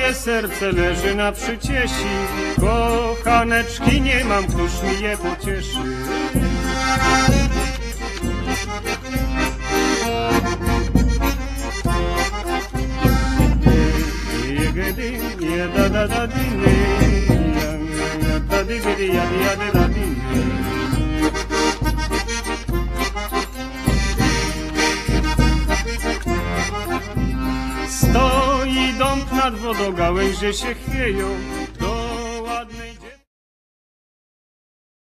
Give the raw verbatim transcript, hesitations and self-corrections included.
moje serce leży na przyciesi, kochaneczki nie mam, któż mi je pocieszy. Stoi dąb nad wodą, gałęzie się chwieją,